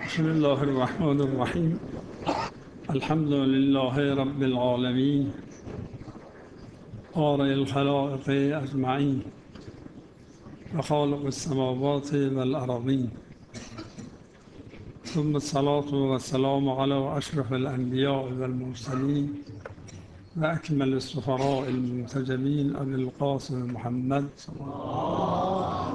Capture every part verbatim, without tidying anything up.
بسم الله الرحمن الرحیم. الحمد لله رب العالمین، بارئ الخلائق اجمعین و خالق السماوات والارضین، ثم الصلاة والسلام على اشرف الانبیاء والمرسلین و اکمل السفراء المنتجبین ابی القاسم محمد صلی الله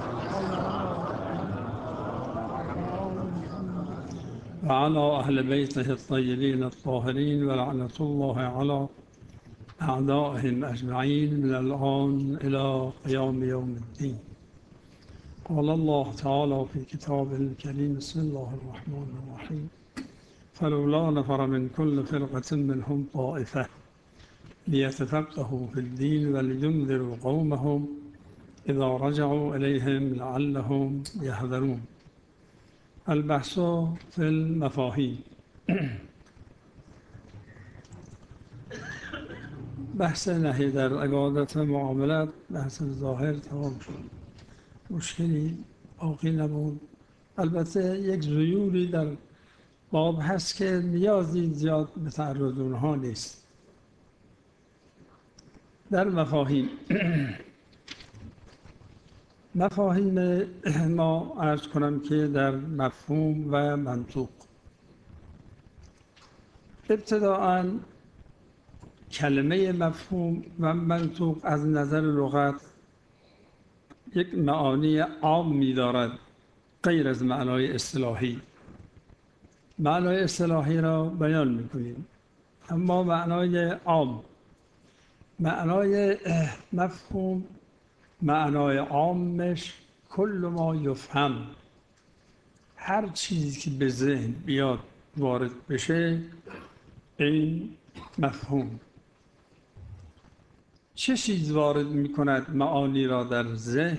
و على اهل بیته الطیبین الطاهرین و لعنة الله علی أعدائهم أجمعين من الآن إلى قيام يوم الدين. قال الله تعالى في كتابه الكريم: بسم الله الرحمن الرحيم. فلولا نفر من كل فرقة منهم طائفة ليتفقهوا في الدين ولينذروا قومهم إذا رجعوا إليهم لعلهم يحذرون. البحث في المفاهيم. بحث نهی در عبادت و معاملات بحث ظاهر تمام شد، مشکلی باقی نبود. البته یک زیوری در باب هست که نیازی زیاد به تعرض اونها نیست. در مفاهیم مفاهیم ما عرض کنم که در مفهوم و منطوق. ابتداءً کلمه مفهوم و منطوق از نظر لغت یک معانی عام می دارد غیر از معنای اصطلاحی. معنای اصطلاحی را بیان می کنیم، اما معنای عام، معنای مفهوم، معنای عامش کل ما یفهم، هر چیزی که به ذهن بیاد وارد بشه این مفهوم. چه چیز وارد می کند معانی را در ذهن؟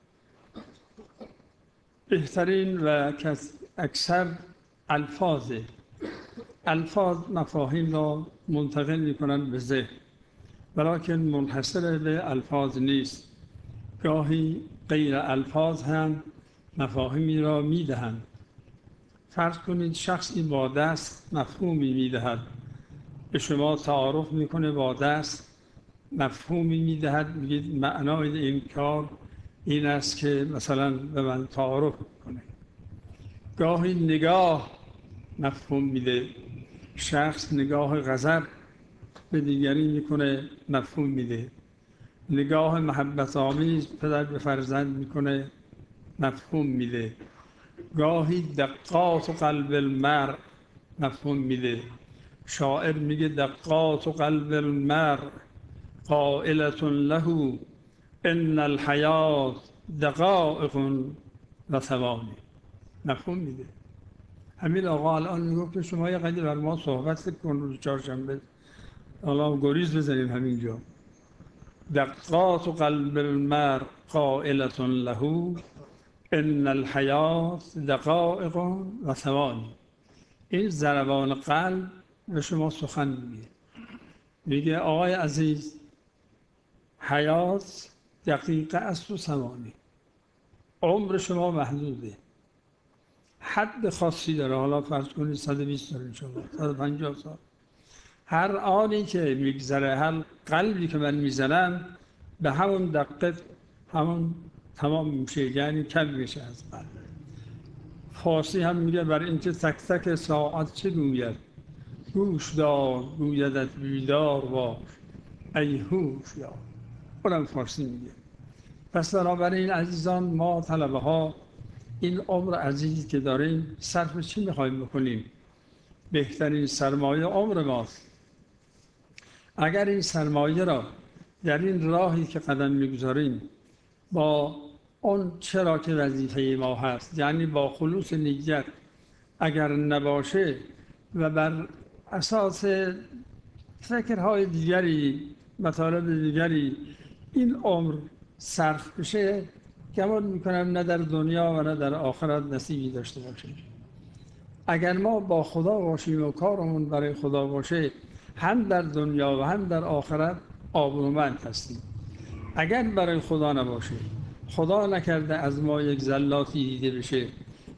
بهترین و اکثر الفاظ الفاظ مفاهیم را منتقل می کنند به ذهن، ولیکن منحصر به الفاظ نیست. گاهی غیر الفاظ هم مفاهیمی را می دهند. فرض کنید شخصی با دست مفهومی می دهد، به شما تعارف میکنه، با دست مفهومی میدهد، میگید معنای این کار این است که مثلا به من تعارف کنه. گاهی نگاه مفهوم میده، شخص نگاه غضب به دیگری میکنه مفهوم میده، نگاه محبت آمیز پدر به فرزند میکنه مفهوم میده، گاهی دقات و قلب المرء مفهوم میده. شاعر میگه دقات قلب المرء قائلة له ان الحیات دقائق و ثوانی. مفهوم میده. همین آقا الان میگفت که شما یه قدری بر ما صحبت کن روز چهارشنبه، حالا گریز بزنیم همینجا. دقات قلب المرء قائلة له ان الحیات دقائق و ثوانی. این ضربان قلب به شما سخن میگه. میگه آقای عزیز، حیات دقیقه است و ثوانی، عمر شما محدوده، حد خاصی داره. حالا فرض کنید صد و بیست سال شما، صد و پنجاه سال، هر آنی که میگذره، هر قلبی که من میزنم به همون دقیقه همون تمام میشه، یعنی کم میشه از قلب. فارسی هم میگه بر اینکه تک تک ساعت چه گوید، گوش دار گویدت بیدار باش ای هوشیار. اونم فارسی میگه. پس بنابراین عزیزان، ما طلبه ها این عمر عزیزی که داریم صرف چی میخوایم بکنیم؟ بهترین سرمایه عمر ماست. اگر این سرمایه را در این راهی که قدم میگذاریم با اون چرا که وظیفه ما هست، یعنی با خلوص نیت اگر نباشه و بر اساس فکرهای دیگری، مطالب دیگری این عمر صرف بشه، گمان میکنم نه در دنیا و نه در آخرت نصیبی داشته باشیم. اگر ما با خدا باشیم و کارمون برای خدا باشه، هم در دنیا و هم در آخرت آبرومند هستیم. اگر برای خدا نباشه، خدا نکرده از ما یک زلاتی دیده بشه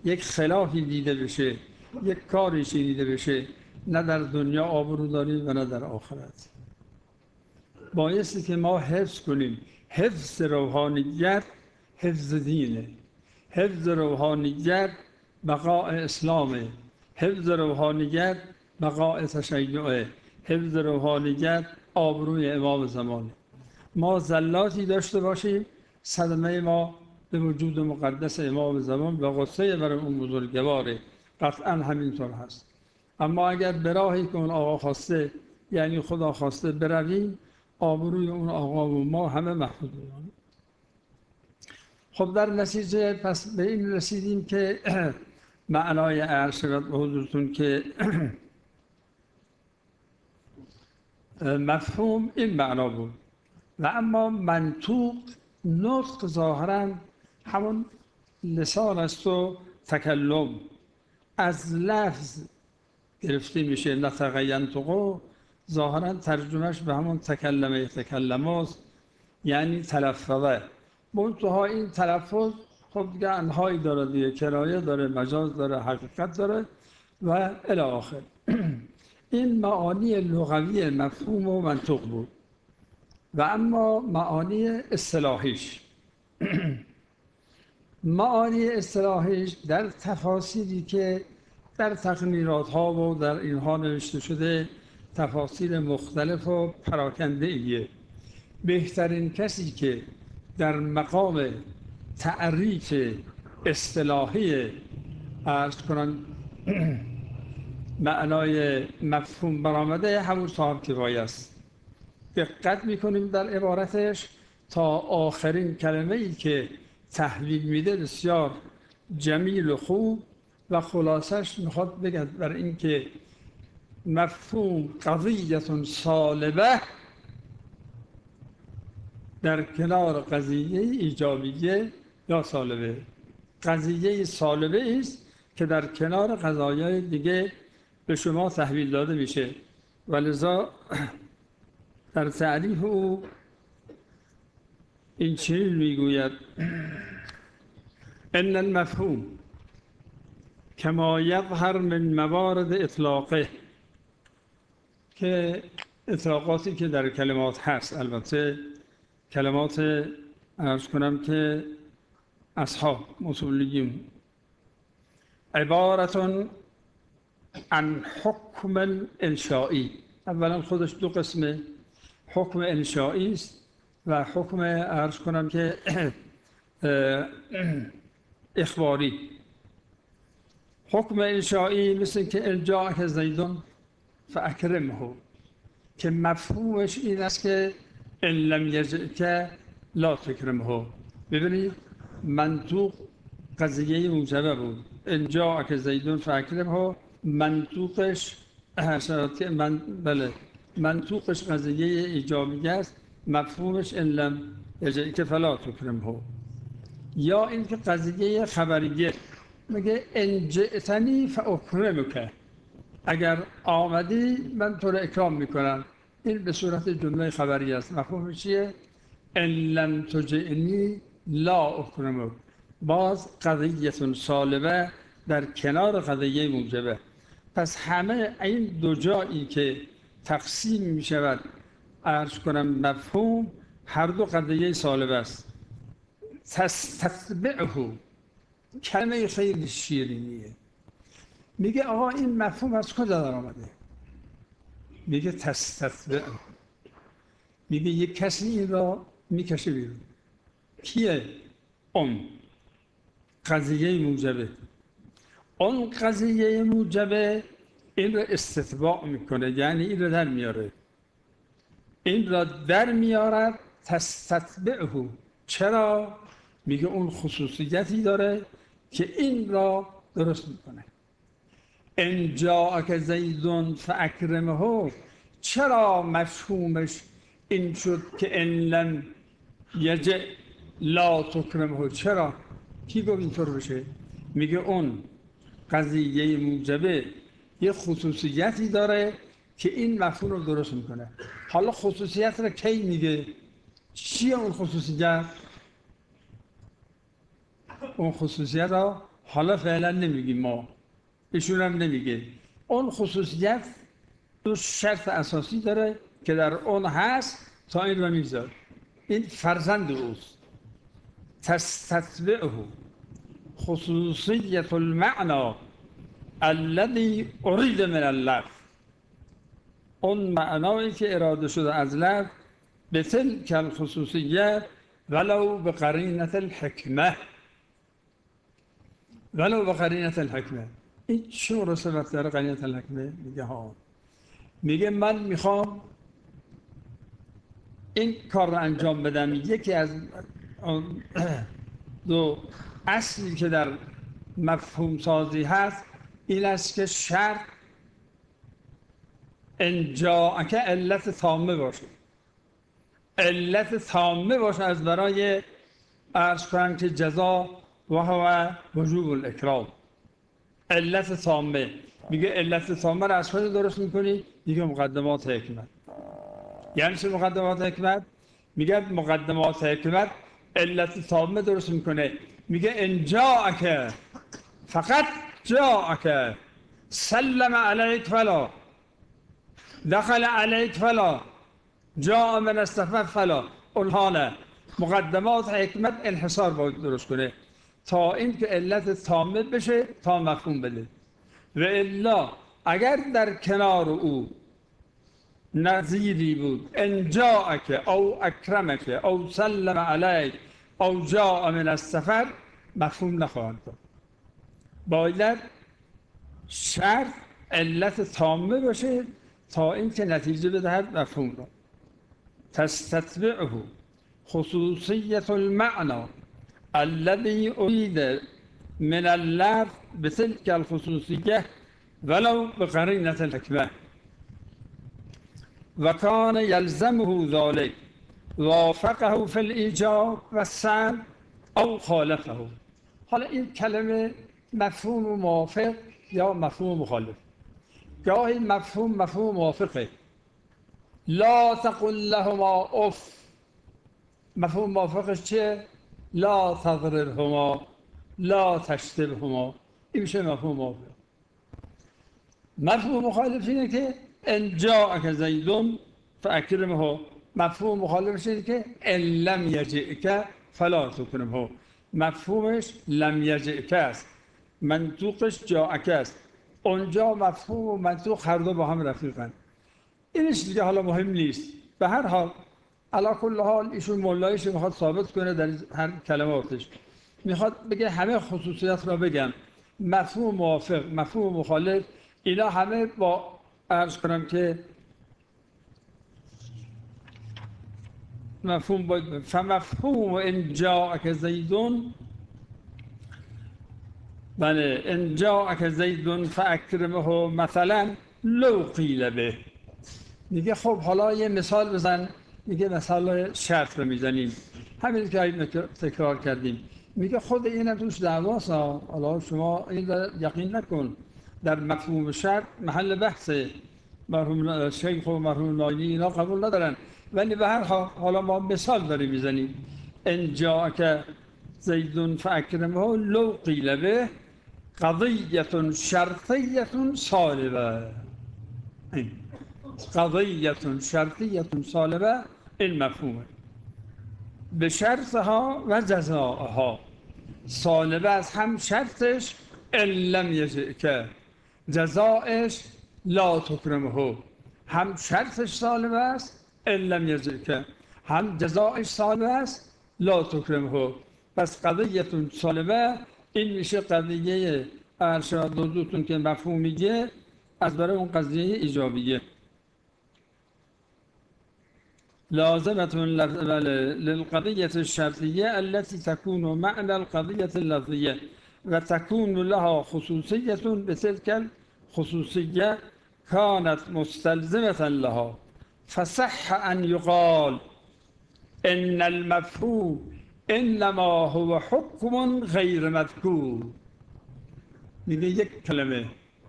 یک خلافی دیده بشه، یک کاری شنیده بشه، نه در دنیا آبرو داریم و نه در آخرت. بایستی که ما حفظ کنیم. حفظ روحانیت حفظ دینه، حفظ روحانیت بقاء اسلامه، حفظ روحانیت بقاء تشیعه، حفظ روحانیت آبروی امام زمانه. ما زلاتی داشته باشیم، صدمه ما به وجود مقدس امام زمان و غصه بر اون بزرگواره، قطعا همینطور هست. اما اگر به راهی که اون آقا خواسته، یعنی خدا خواسته برویم، آبروی اون آقا و ما همه محفوظ میمونه. خب در نتیجه پس به این رسیدیم که معنای عرض شود به حضورتون که مفهوم این معنا بود و اما منطوق نطق ظاهرا همون لسان است و تکلم از لفظ گرفته میشه. نطق ینطق ظاهرا ترجمهش به همون تکلمه تکلم است، یعنی تلفظه. منتها این تلفظ خب دیگه انهایی داره دیگه، کنایه داره، مجاز داره، حقیقت داره و الی آخر. این معانی لغوی مفهوم و منطق بود و اما معانی اصطلاحیش معانی اصطلاحیش در تفاسیری که در تقنیرات ها و در اینها نوشته شده تفاسیر مختلف و پراکنده ایه. بهترین کسی که در مقام تعریف اصطلاحی عرض کنن معنای مفهوم برآمده همون صاحب کفایه است. دقت میکنیم در عبارتش تا آخرین کلمه ای که تحویل میده بسیار جمیل و خوب و خلاصش میخواد بگد بر اینکه مفهوم قضیه سالبه در کنار قضیه ایجابیه یا سالبه. قضیه سالبه است که در کنار قضایای دیگه به شما تحویل داده میشه و لذا در تعریف او این چنین میگوید ان المفهوم کما یظهر من موارد اطلاقه، که اطلاقاتی که در کلمات هست، البته کلمات عرض کنم که اصحاب اصولیین، عبارتون عن حکم انشائی. اولا خودش دو قسمه، حکم انشائی است و حکم عرض کنم که اخباری. حکم انشائی مثل که الجاءک زیدون فاکرمه، که مفهومش این است که ان لم یجئک لا تکرمه. ببینید منطوق قضیه موجبه بود، ان جاءک زیدون فاکرمه، منطوقش من بله منطوقش قضیه ایجابی است، مفهومش ان لم یجئک فلا تکرمه. یا اینکه قضیه خبریه میگه ان جئتنی فاکرمک، اگر آمدی من تو را اکرام میکنم. این به صورت جمله خبری است. مفهومش چیه؟ ان لم تجئنی لا اکرمک. باز قضیه سالبه در کنار قضیه موجبه. پس همه این دو جایی که تقسیم می شود عرض کنم مفهوم، هر دو قضیه سالبه است. تستتبعه کلمه خیلی شیرینیه. میگه آقا این مفهوم از کجا در آمده؟ میگه تستتبعه، میگه یک کسی این را میکشه بیرون. کیه؟ اون قضیه موجبه. اون قضیه موجبه این را استتباع میکنه، یعنی این را در میاره. این را در میارد. تستتبعه. چرا؟ میگه اون خصوصیتی داره که این را درست میکنه. ان جاءک زیدون فاکرمه، چرا مفهومش این شد که ان لم یجئ لا تکرمه؟ چرا؟ کی گفت اینطور بشه؟ میگه اون قضیه موجبه یه خصوصیتی داره که این مفهوم رو درست میکنه. حالا خصوصیت رو کی میگه؟ چیه اون خصوصیت؟ اون خصوصیت رو حالا فعلا نمیگیم ما، ایشون هم نمیگه. اون خصوصیت دو شرط اساسی داره که در اون هست تا این رو میذار. این فرزند اوست. تستتبعه خصوصیت المعنا الذي اريد من اللفظ، اون معنایی که اراده شده از لفظ، به تلک الخصوصیت ولو به قرینة الحکمه، ولو به قرینة الحکمه. این چون رسالت داره قرینة الحکمه؟ میگه ها، میگه من میخوام این کار رو انجام بدم. یکی از دو اصلی که در مفهوم سازی هست این است که شرط ان جاءک علت تامه باشه، علت تامه باشه از برای عرض کنم که جزا و هو وجوب الاکرام. علت تامه، میگه علت تامه را از کجا درست میکنی؟ میگه مقدمات حکمت. یعنی چه مقدمات حکمت؟ میگه مقدمات حکمت علت تامه درست میکنه. میگه ان جاءک، فقط جاءک، سلم علیک فلا، دخل علیک فلا، جاء من السفر فلا، اونها نه. مقدمات حکمت انحصار باید درست کنه تا اینکه علت تامه بشه تا مفهوم بده. و الا اگر در کنار او نظیری بود، ان جاءک او اکرمک او سلم علیک او جاء من السفر، مفهوم نخواهد داد. باید شرط علت تامه باشه تا اینکه نتیجه بدهد مفهوم را. تستتبعه خصوصیت المعنا الذي اريد من اللفظ بتلك الخصوصیه ولو بقرینة الحکمه و کان یلزمه ذلك وافقه فی الایجاب و السلب او خالفه. حالا این کلمه مفهوم موافق یا مفهوم مخالف، گاهی مفهوم مفهوم موافقه. لا تقل لهما اف، مفهوم موافقش چیه؟ لا تضررهما، لا تشتمهما. این میشه مفهوم موافق. مفهوم مخالف اینه که ان جاءک زید فاکرمه. مفهوم مخالفش اینه که ان لم یجئک فلا تکرمه. مفهومش لم یجئک است، منطوقش جاءک است. اونجا مفهوم و منطوق هر دو با هم رفیقن. اینش دیگه حالا مهم نیست. به هر حال علی کل حال ایشون مولایش میخواد ثابت کنه در هر کلماتش، میخواد بگه همه خصوصیت را بگم. مفهوم موافق، مفهوم مخالف، اینا همه با عرض کنم که مفهوم باید. فمفهوم ان جاءک زیدون، بله، ان جاءک زیدون فاکرمه مثلا لو قیل به. میگه خب حالا یه مثال بزن. میگه مثال شرط رو میزنیم، همین که این تکرار کردیم. میگه خود اینم توش دعواست. حالا شما این یقین نکن، در مفهوم شرط محل بحثه. مرحوم شیخ و مرحوم ناینی اینا قبول ندارن، ولی به هر حال حالا ما مثال داریم میزنیم. ان جاءک زید فاکرمه لو قیل به قضیة شرطیة سالبه. قضیة شرطیة سالبه این مفهومه. به شرطها و جزاءها، سالبه از هم شرطش ان لم یجئک، جزایش لا تکرمه. هم شرطش سالبه است ان لم یجئک، هم جزایش سالبه است لا تکرمه. پس قضیة سالبه این میشه قضیه ارشاد دوتون که مفهوم میگه از برای اون قضیه ایجابیه. لازمة للقضية الشرطية التي تكون معنى القضية اللفظية وتكون لها خصوصية بتلك الخصوصية كانت مستلزمة لها، فصح أن يقال إن المفهوم إنما هو حكم غير مذكور. میگه یک کلمه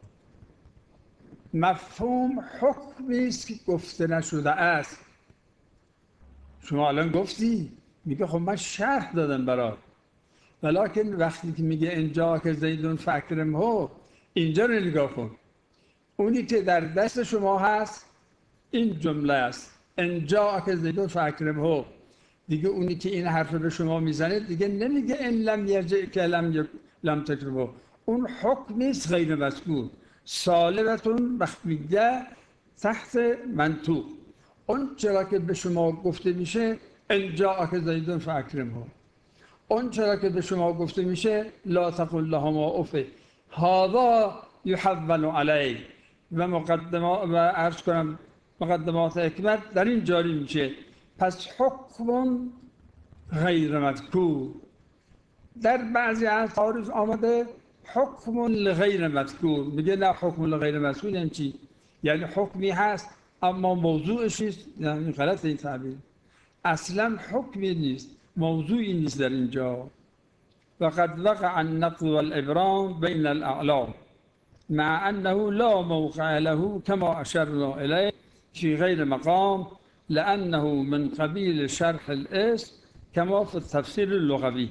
مفهوم حکمی است که گفته نشده است. شما الان گفتی، میگه خب من شرح دادم برات. ولیکن وقتی که میگه اینجا که زیدون فاکرمه، اینجا رو نگاه کن، اونی که در دست شما هست این جمله است، اینجا که زیدون فاکرمه. دیگه اونی که این حرف رو به شما میزنه دیگه نمیگه این لم یرجع که لم ی- لم تکرمه، اون حکم نیست غیر مذکور. سالبتون وقت میگه تحت منطوق، اون چرا که به شما گفته میشه اینجا که زیدون فاکرمه، اون چرا که به شما گفته میشه لا تقل لهما اف، هذا یحول علی، و مقدمات و عرض کنم مقدمات حکمت در این جاری میشه. پس حکم غیر مذکور در بعضی از تعارض آمده، حکم لغیر مذکور، میگه نه حکم لغیر مذکور یعنی چی؟ یعنی حکمی هست اما موضوعش نیست. یعنی غلط این تعبیر، اصلا حکمی نیست، موضوعی نیست در اینجا. وقد وقع النقض والابرام بین الاعلام مع انه لا موقع له كما اشرنا اليه في غير مقام لانه من قبیل شرح الاسم كما في التفسیر اللغوی.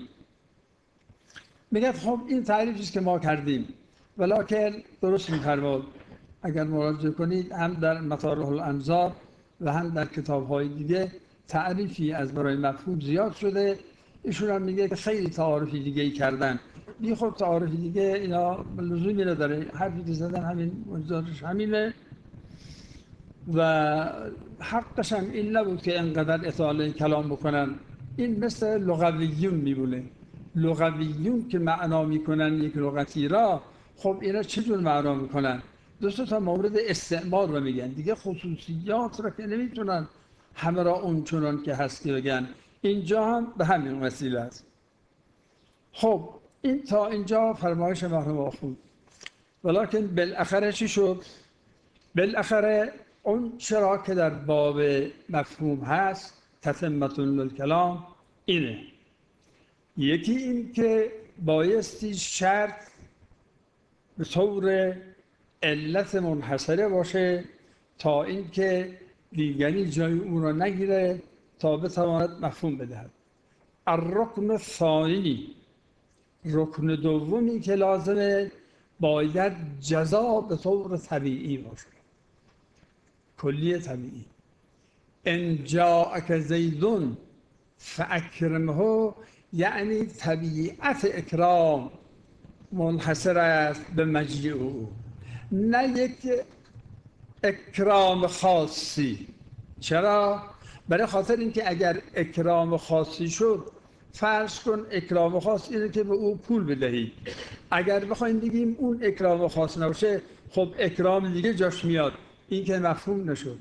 میگه خب این تعریفی است که ما کردیم، ولکن درست می‌فرماد اگر مراجعه کنید هم در مطارح الانظار و هم در کتاب‌های دیگه تعریفی از برای مفهوم زیاد شده. ایشون هم میگه که خیلی تعارفی دیگه ای کردن، بی خود تعارفی دیگه اینا لزومی نداره، حرفی که زدن همین مجدارش همینه و حقش هم این نبود که انقدر اطاله کلام بکنن. این مثل لغویون میبونه، لغویون که معنا میکنن یک لغتی را، خب اینا چجور معنا میکنن؟ دو تا مورد استعمال رو میگن دیگه، خصوصیات رو که نمیتونن همه را اون چنان که هست که بگن. اینجا هم به همین وسیله است. خب این تا اینجا فرمایش مرحوم آخوند، ولیکن بالاخره چی شد؟ بالاخره اون چرا که در باب مفهوم هست تتمة للکلام اینه، یکی این که بایستی شرط به طور علت منحصره باشه تا اینکه دیگری جای اون را نگیره تا بتواند مفهوم بدهد. الرکن الثانی، رکن دومی که لازمه باید جزا به طور طبیعی باشه، کلی طبیعی. ان جاءک زیدون فاکرمه، یعنی طبیعت اکرام منحصر است به مجیء او، نه یک اکرام خاصی. چرا؟ برای خاطر اینکه اگر اکرام خاصی شد، فرض کن اکرام خاص اینه که به او پول بدهی، اگر بخوایم بگیم اون اکرام خاص نباشه، خب اکرام دیگه جاش میاد، این که مفهوم نشد.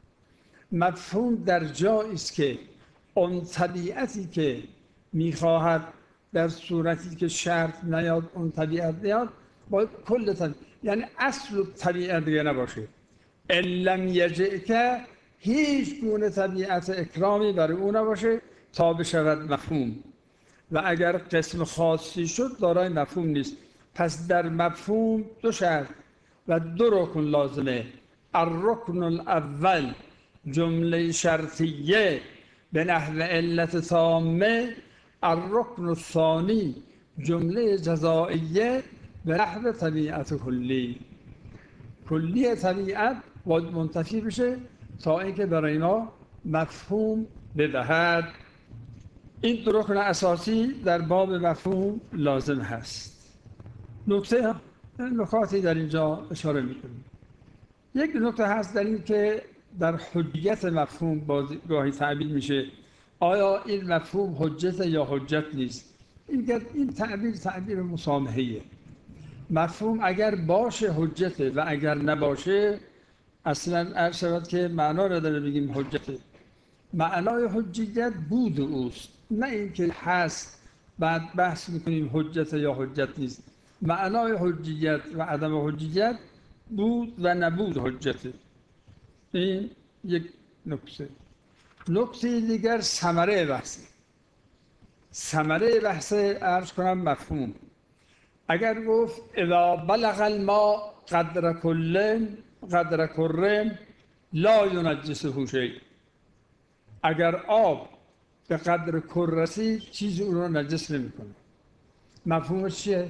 مفهوم در جایی است که اون طبیعتی که میخواهد در صورتی که شرط نیاد اون طبیعت نیاد، باید کل طبیعت، یعنی اصل طبیعت دیگه نباشه. ان لم یجئ که هیچ گونه طبیعت اکرامی برای اون نباشه تا بشود مفهوم، و اگر قسم خاصی شد دارای مفهوم نیست. پس در مفهوم دو شرط و دو رکن لازمه. الرکن الاول جمله شرطیه به نحو علت تامه، الرکن الثانی جمله جزائیه به نحو طبیعت کلی. کلی طبیعت باید منتفی بشه تا اینکه برای ما مفهوم بدهد. این دو رکن اساسی در باب مفهوم لازم هست. نکته نکاتی در اینجا اشاره میکنیم. یک نکته هست در این که در حجیت مفهوم گاهی تعبیر میشه آیا این مفهوم حجت یا حجت نیست. این این تعبیر تعبیر مسامحه‌ایه. مفهوم اگر باشه حجته و اگر نباشه اصلا عرض شود که معنا را داره بگیم حجته. معنای حجیت بود اوست، نه اینکه هست بعد بحث میکنیم حجت یا حجت نیست. معنای حجیت و عدم حجیت بود و نبود حجته. این یک نکته. نکته دیگر ثمره بحث. ثمره بحث عرض کنم مفهوم. اگر گفت اذا بلغ الماء قدر کل قدر کرم لا ینجسه شیء، اگر آب به قدر کل رسید چیزی اون رو نجس نمیکنه. مفهومش چیه؟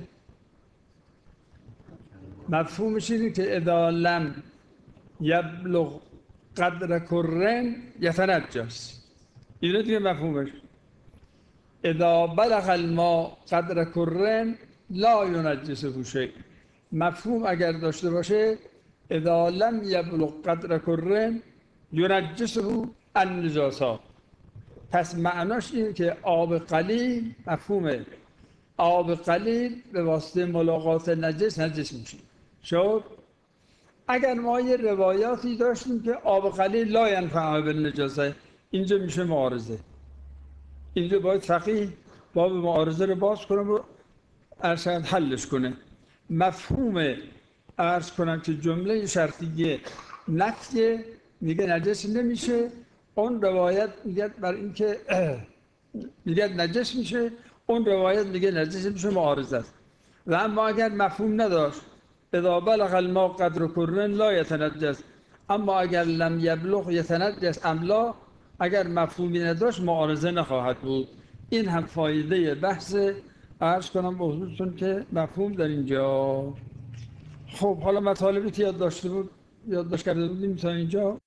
مفهومش اینه که اذا لم یبلغ قدر کرن یتنجس. اینه دیگه مفهومش. اذا بلغ الماء قدر کرن لا ینجسه شیء. مفهوم اگر داشته باشه اذا لم یبلغ قدر کرن ینجسه النجاسات. پس معناش اینه که آب قلیل، مفهومه آب قلیل به واسطه ملاقات نجس نجس میشه. شد اگر ما یه روایاتی داشتیم که آب قلیل لا ینفع بالنجاسه، اینجا میشه معارضه. اینجا باید فقیه باب معارضه رو باز کنه و ارشد حلش کنه. مفهوم عرض کنم که جمله شرطیه نفیه میگه نجس نمیشه، اون روایت میگه بر اینکه میگه نجس میشه، اون روایت میگه نجس میشه، معارضه است. و اما اگر مفهوم نداشت اذا بلغ الماء قدر کرن لا یتنجس، اما اگر لم یبلغ یتنجس ام لا، اگر مفهومی نداشت معارضه نخواهد بود. این هم فایده بحث عرض کنم به حضورتون که مفهوم در اینجا. خب حالا مطالبی که یاد داشته بود یاد داشت کرده بودیم تا اینجا.